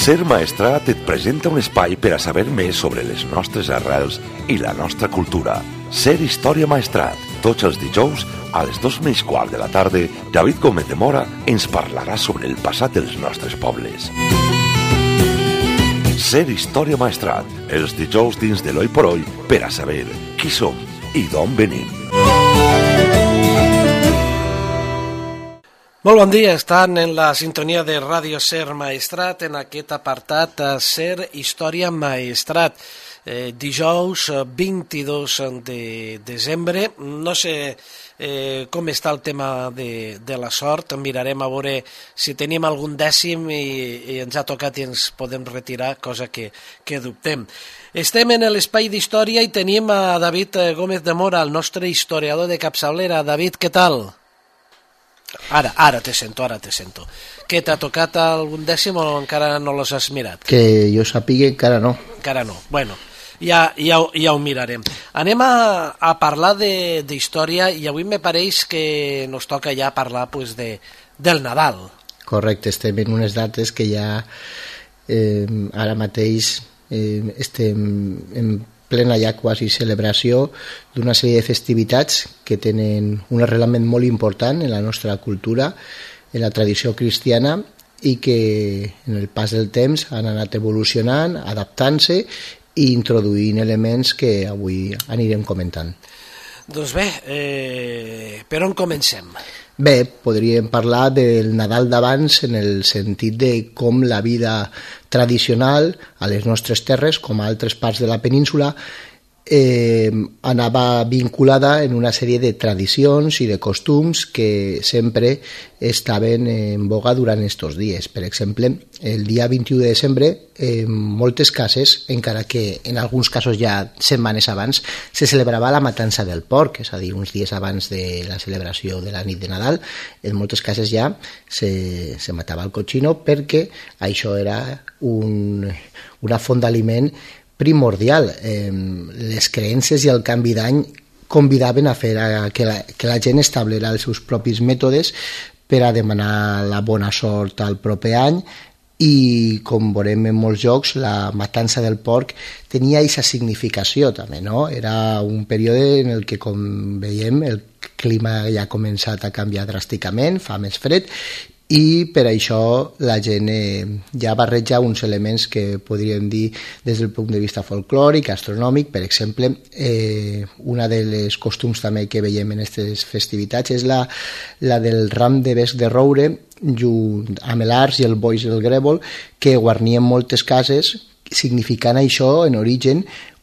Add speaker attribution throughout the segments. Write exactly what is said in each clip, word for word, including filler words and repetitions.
Speaker 1: Ser Maestrat et presenta un espai per a saber més sobre les nostres arrels i la nostra cultura. Ser Història Maestrat. Tots els dijous, a les dos menys quart de la tarda, David Gómez de Mora ens parlarà sobre el passat dels nostres pobles. Ser Història Maestrat. Els dijous dins de l'Oi por Oi per a saber qui som i d'on venim.
Speaker 2: Molt bon dia, estan en la sintonia de Ràdio Ser Maestrat en aquest apartat Ser Història Maestrat. Eh, dijous vint-i-dos de desembre, no sé eh, com està el tema de, de la sort, mirarem a veure si tenim algun dècim i, i ens ha tocat i ens podem retirar, cosa que, que dubtem. Estem en l'espai d'història i tenim a David Gómez de Mora, el nostre historiador de capçalera. David, què tal? Ara, ara te sento, ara te sento. Què, t'ha tocat algun dècim o encara no los has mirat?
Speaker 3: Que jo sàpiga, encara no.
Speaker 2: Encara no, bueno, ja, ja, ja ho mirarem. Anem a, a parlar d'història i avui me pareix que nos toca ja parlar pues, de, del Nadal.
Speaker 3: Correcte, estem en unes dates que ja eh, ara mateix eh, estem en plena ja quasi celebració d'una sèrie de festivitats que tenen un arrelament molt important en la nostra cultura, en la tradició cristiana, i que en el pas del temps han anat evolucionant, adaptant-se i introduint elements que avui anirem comentant.
Speaker 2: Doncs bé, eh, per on comencem?
Speaker 3: Bé, podríem parlar del Nadal d'abans en el sentit de com la vida tradicional a les nostres terres, com a altres parts de la península, eh, anava vinculada en una sèrie de tradicions i de costums que sempre estaven en boga durant estos dies. Per exemple, el dia vint-i-u de desembre, en moltes cases, encara que en alguns casos ja setmanes abans, se celebrava la matança del porc, és a dir, uns dies abans de la celebració de la nit de Nadal, en moltes cases ja se, se matava el cochino perquè això era un, una font d'aliment primordial. Eh, les creences i el canvi d'any convidaven a fer a, que, la, que la gent establirà els seus propis mètodes per a demanar la bona sort al proper any, i com veurem en molts jocs la matança del porc tenia aquesta significació també, no? Era un període en el que, com veiem, el clima ja ha començat a canviar dràsticament, fa més fred, i per això la gent eh, ja barreja uns elements que podríem dir des del punt de vista folclòric, astronòmic. Per exemple, eh, una de les costums també que veiem en aquestes festivitats és la, la del ram de besc de roure junt amb l'arç i el boix del grèvol, que guarnien moltes cases, significant això en origen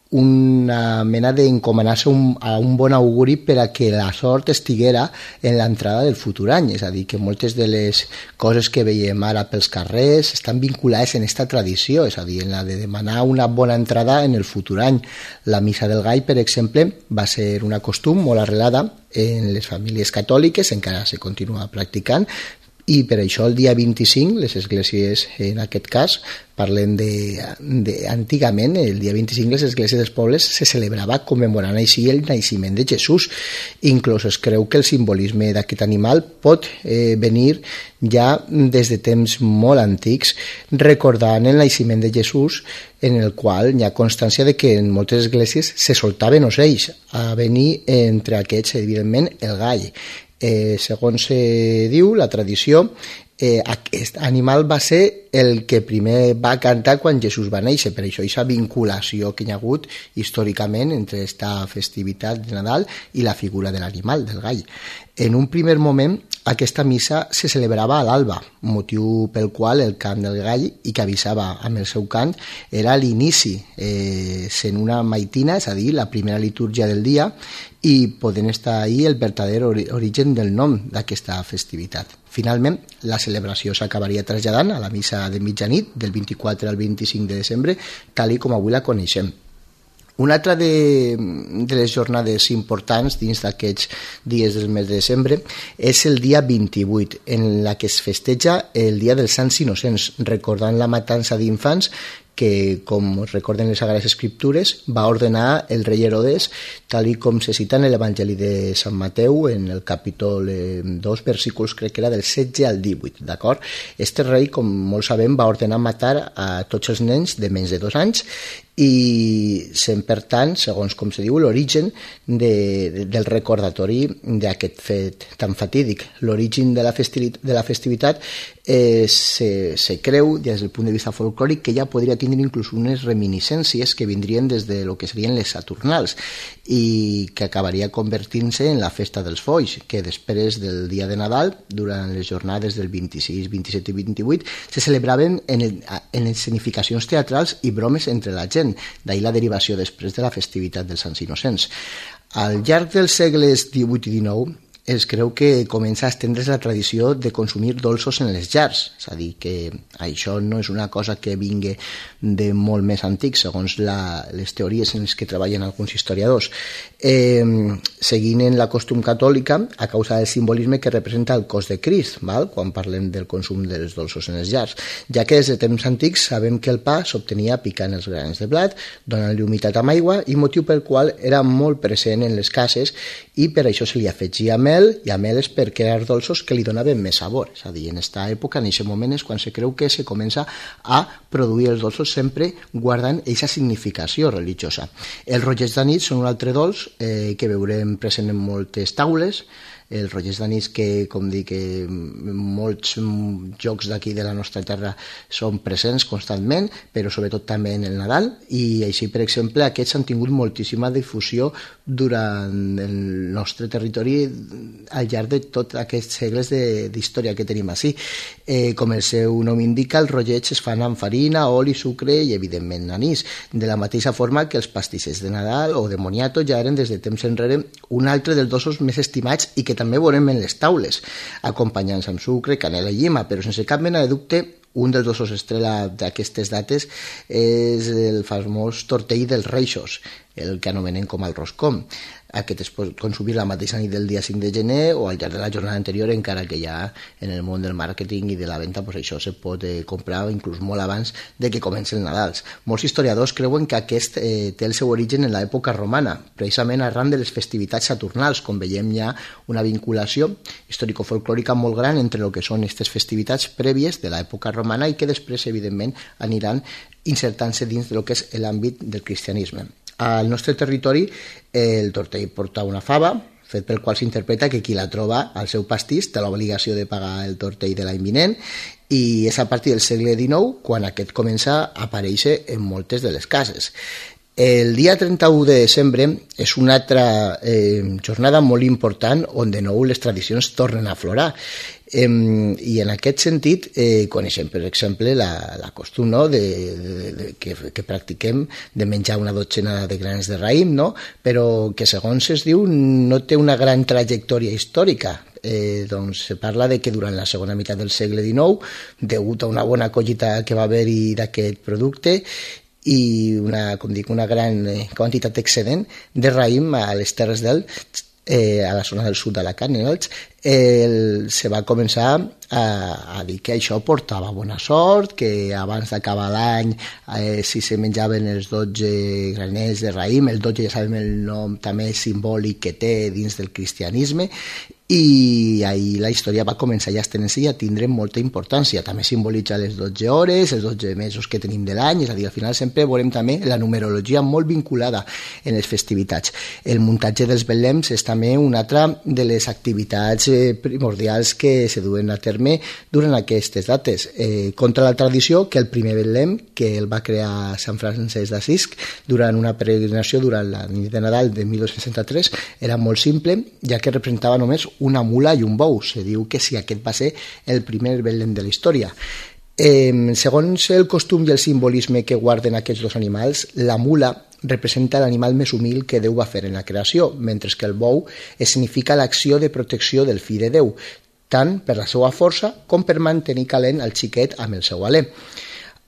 Speaker 3: una mena d'encomanar-se un, a un bon auguri per a que la sort estiguera en l'entrada del futur any. És a dir, que moltes de les coses que veiem ara pels carrers estan vinculades en aquesta tradició, és a dir, en la de demanar una bona entrada en el futur any. La missa del gall, per exemple, va ser una costum molt arrelada en les famílies catòliques, encara se continua practicant, i per això el dia vint-i-cinc, les esglésies, en aquest cas, parlem de, de antigament, el dia vint-i-cinc les esglésies dels pobles se celebrava commemorant així el naixement de Jesús. Inclús es creu que el simbolisme d'aquest animal pot eh, venir ja des de temps molt antics, recordant el naixement de Jesús, en el qual hi ha constància de que en moltes esglésies se soltaven ocells, a venir entre aquests, evidentment, el gall. Eh, segons se diu, la tradició, eh, aquest animal va ser el que primer va cantar quan Jesús va néixer. Per això aquesta vinculació que hi ha hagut històricament entre aquesta festivitat de Nadal i la figura de l'animal, del gall. En un primer moment, aquesta missa se celebrava a l'alba, motiu pel qual el cant del gall, i que avisava amb el seu cant, era l'inici, eh, sent una maitina, és a dir, la primera litúrgia del dia, i podent estar ahí el verdader origen del nom d'aquesta festivitat. Finalment, la celebració s'acabaria traslladant a la missa de mitjanit, del vint-i-quatre al vint-i-cinc de desembre, tal i com avui la coneixem. Una altra de, de les jornades importants dins d'aquests dies del mes de desembre és el dia vint-i-vuit, en la que es festeja el dia dels Sants Innocents, recordant la matança d'infants que, com recorden les Sagrades Escriptures, va ordenar el rei Herodes, tal i com se cita en l'Evangeli de Sant Mateu, en el capítol dos, versículos, crec que era del setze al divuit, d'acord? Este rei, com molts sabem, va ordenar matar a tots els nens de menys de dos anys i sent, per tant, segons com se diu, l'origen de, de, del recordatori d'aquest fet tan fatídic. L'origen de la festivitat, de la festivitat eh, se, se creu, des del punt de vista folclòric, que ja podria tindre inclús unes reminiscències que vindrien des de lo que serien les Saturnals i que acabaria convertint-se en la festa dels Foix, que després del dia de Nadal, durant les jornades del vint-i-sis, vint-i-set i vint-i-vuit, se celebraven en, el, en escenificacions teatrals i bromes entre la gent, d'ahir la derivació després de la festivitat dels Sants Innocents. Al llarg dels segles divuit i dinou es creu que comença a estendre's la tradició de consumir dolços en les llars, és a dir, que això no és una cosa que vingui de molt més antic, segons la, les teories en les que treballen alguns historiadors. Eh, seguint en la costum catòlica, a causa del simbolisme que representa el cos de Crist, val? Quan parlem del consum dels dolços en les llars, ja que des de temps antics sabem que el pa s'obtenia picant els grans de blat, donant-li humitat amb aigua, i motiu pel qual era molt present en les cases, i per això se li afegia mel, i a mel és per crear dolços que li donaven més sabor. És a dir, en aquesta època, en aquest moment, és quan se creu que se comença a produir els dolços sempre guardant aquesta significació religiosa. Els rotllets d'anís són un altre dolç eh, que veurem present en moltes taules. Els rotllets d'anís que, com dic, que molts jocs d'aquí de la nostra terra són presents constantment, però sobretot també en el Nadal, i així, per exemple, aquests han tingut moltíssima difusió durant el nostre territori al llarg de tots aquests segles d'història que tenim així. Eh, com el seu nom indica, els rotllets es fan amb farina, oli, sucre i, evidentment, anís. De la mateixa forma que els pastissers de Nadal o de moniato ja eren des de temps enrere un altre dels dolços més estimats i que també veurem en les taules, acompanyants amb sucre, canela i llima, però sense cap mena de dubte, un dels dolços estrella d'aquestes dates és el famós tortell dels Reixos, el que anomenem com el roscom. Aquest es pot consumir la mateixa nit del dia cinc de gener o al llarg de la jornada anterior, encara que ja en el món del màrqueting i de la venda pues això se pot eh, comprar inclús molt abans de que comenci el Nadal. Molts historiadors creuen que aquest eh, té el seu origen en l'època romana, precisament arran de les festivitats saturnals, com veiem ja una vinculació històrico-folclòrica molt gran entre el que són aquestes festivitats prèvies de l'època romana i que després, evidentment, aniran insertant-se dins del que és l'àmbit del cristianisme. Al nostre territori el tortell porta una fava, fet pel qual s'interpreta que qui la troba al seu pastís té l'obligació de pagar el tortell de l'any vinent, i és a partir del segle dinou quan aquest comença a aparèixer en moltes de les cases. El dia trenta-u de desembre és una altra eh, jornada molt important on de nou les tradicions tornen a aflorar. Eh, I en aquest sentit eh, coneixem, per exemple, la, la costum, no? de, de, de, que, que practiquem de menjar una dotzena de granes de raïm, no? Però que segons es diu no té una gran trajectòria històrica. Eh, doncs se parla de que durant la segona meitat del segle dinou, degut a una bona collita que va haver-hi d'aquest producte i una, com dic, una gran quantitat excedent de raïm a les Terres d'Elx, eh, a la zona del sud d'Alacant, en Elx, eh, se va començar a, a dir que això portava bona sort, que abans d'acabar l'any eh, si se menjaven els dotze graners de raïm, el dotze ja sabem el nom també simbòlic que té dins del cristianisme, i ahir la història va començar ja a estenir-se i a tindre molta importància. També simbolitza les dotze hores, els dotze mesos que tenim de l'any, és a dir, al final sempre veurem també la numerologia molt vinculada en les festivitats. El muntatge dels betlems és també una altra de les activitats primordials que se duen a terme durant aquestes dates. Eh, contra la tradició que el primer betlem, que el va crear Sant Francesc d'Assís durant una peregrinació durant la nit de Nadal de mil dos-cents seixanta-tres, era molt simple, ja que representava només una mula i un bou. Se diu que sí, aquest va ser el primer betlem de la història. Eh, segons el costum i el simbolisme que guarden aquests dos animals, la mula representa l'animal més humil que Déu va fer en la creació, mentre que el bou significa l'acció de protecció del fill de Déu, tant per la seva força com per mantenir calent el xiquet amb el seu alè.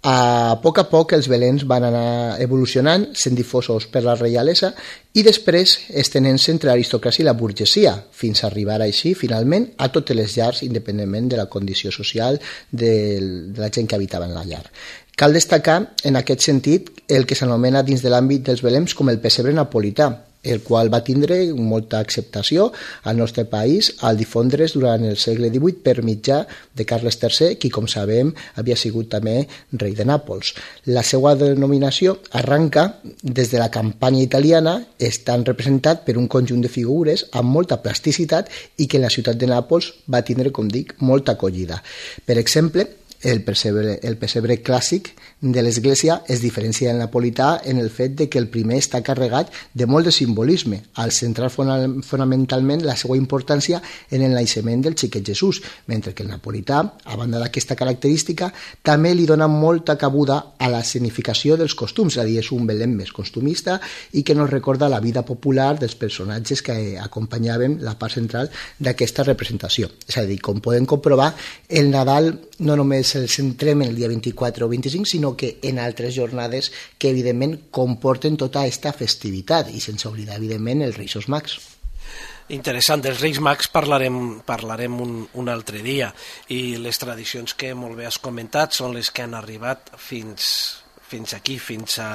Speaker 3: A poc a poc els belems van anar evolucionant, sent difosos per la reialesa i després estenent-se entre l'aristocràcia i la burgesia, fins a arribar així, finalment, a totes les llars, independentment de la condició social de la gent que habitava en la llar. Cal destacar, en aquest sentit, el que s'anomena dins de l'àmbit dels belems com el pessebre napolità, el qual va tindre molta acceptació al nostre país al difondre's durant el segle divuit per mitjà de Carles tercer, qui, com sabem, havia sigut també rei de Nàpols. La seva denominació arranca des de la campanya italiana, estant representat per un conjunt de figures amb molta plasticitat i que en la ciutat de Nàpols va tindre, com dic, molta acollida. Per exemple, el pessebre, el pessebre clàssic de l'església es diferencia del napolità en el fet de que el primer està carregat de molt de simbolisme, al centrar fonamentalment la seva importància en el naixement del xiquet Jesús, mentre que el napolità, a banda d'aquesta característica, també li dona molta cabuda a la significació dels costums, és a dir, és un Belém més costumista i que nos recorda la vida popular dels personatges que acompanyaven la part central d'aquesta representació. És a dir, com podem comprovar, el Nadal no només el centrem en el dia vint-i-quatre o vint-i-cinc, sinó que en altres jornades que, evidentment, comporten tota aquesta festivitat i sense oblidar, evidentment, els Reis Mags.
Speaker 2: Interessant, dels Reis Mags parlarem, parlarem un, un altre dia i les tradicions que molt bé has comentat són les que han arribat fins, fins aquí, fins a...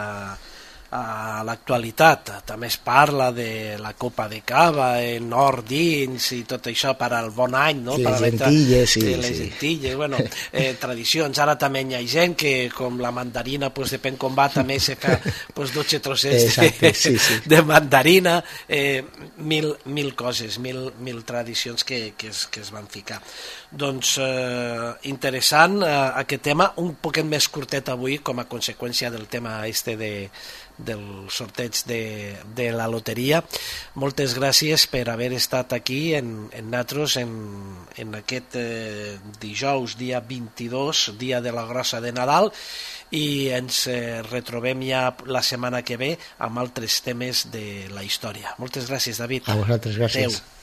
Speaker 2: a l'actualitat. També es parla de la copa de cava en or dins i tot això per al bon any, no?
Speaker 3: Les lentilles, sí.
Speaker 2: Les lentilles, bueno, eh, tradicions. Ara també hi ha gent que, com la mandarina, pues, depèn com va, també se fa pues, dotze trossets
Speaker 3: Exacte,
Speaker 2: de,
Speaker 3: sí, sí.
Speaker 2: de mandarina, eh, mil, mil coses, mil, mil tradicions que, que, es, que es van ficar. Doncs eh, interessant eh, aquest tema, un poquet més curtet avui com a conseqüència del tema este de del sorteig de, de la loteria. Moltes gràcies per haver estat aquí en, en nosaltres en, en aquest eh, dijous, dia vint-i-dos, dia de la grossa de Nadal, i ens eh, retrobem ja la setmana que ve amb altres temes de la història. Moltes gràcies, David.
Speaker 3: A vosaltres, gràcies.
Speaker 2: Adeu.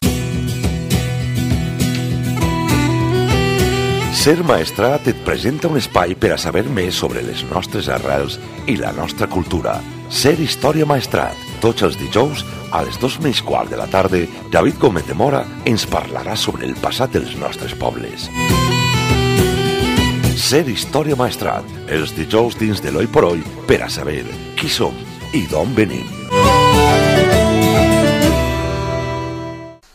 Speaker 1: Ser Maestrat et presenta un espai per a saber més sobre les nostres arrels i la nostra cultura. Ser Història Maestrat. Tots els dijous, a les dos menys quart de la tarda, David Gómez de Mora ens parlarà sobre el passat dels nostres pobles. Ser Història Maestrat. Els dijous dins de l'Oi por Oi per a saber qui som i d'on venim.